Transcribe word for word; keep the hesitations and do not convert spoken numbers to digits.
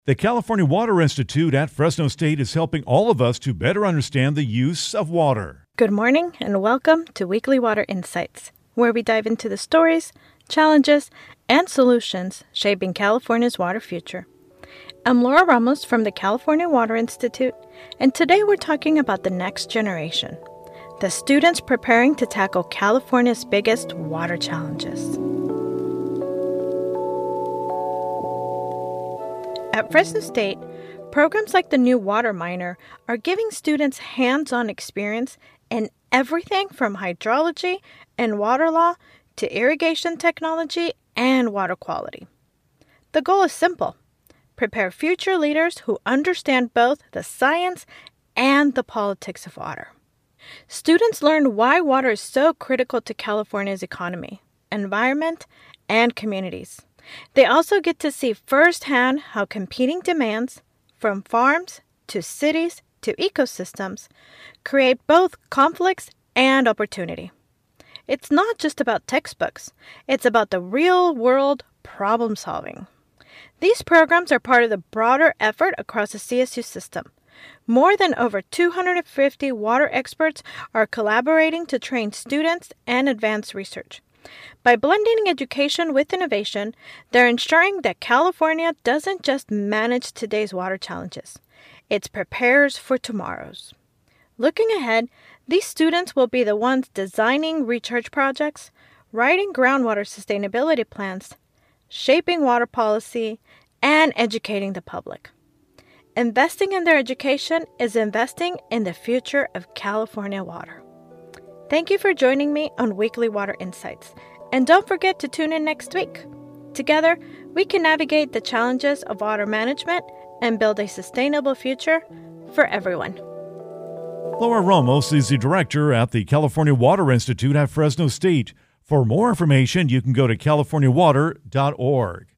The California Water Institute at Fresno State is helping all of us to better understand the use of water. Good morning and welcome to Weekly Water Insights, where we dive into the stories, challenges, and solutions shaping California's water future. I'm Laura Ramos from the California Water Institute, and today we're talking about the next generation, the students preparing to tackle California's biggest water challenges. At Fresno State, programs like the new Water Minor are giving students hands-on experience in everything from hydrology and water law to irrigation technology and water quality. The goal is simple: prepare future leaders who understand both the science and the politics of water. Students learn why water is so critical to California's economy, environment, and communities. They also get to see firsthand how competing demands, from farms to cities to ecosystems, create both conflicts and opportunity. It's not just about textbooks, it's about the real-world problem solving. These programs are part of the broader effort across the C S U system. More than over two hundred fifty water experts are collaborating to train students and advance research. By blending education with innovation, they're ensuring that California doesn't just manage today's water challenges, it prepares for tomorrow's. Looking ahead, these students will be the ones designing recharge projects, writing groundwater sustainability plans, shaping water policy, and educating the public. Investing in their education is investing in the future of California water. Thank you for joining me on Weekly Water Insights, and don't forget to tune in next week. Together, we can navigate the challenges of water management and build a sustainable future for everyone. Laura Ramos is the director at the California Water Institute at Fresno State. For more information, you can go to california water dot org.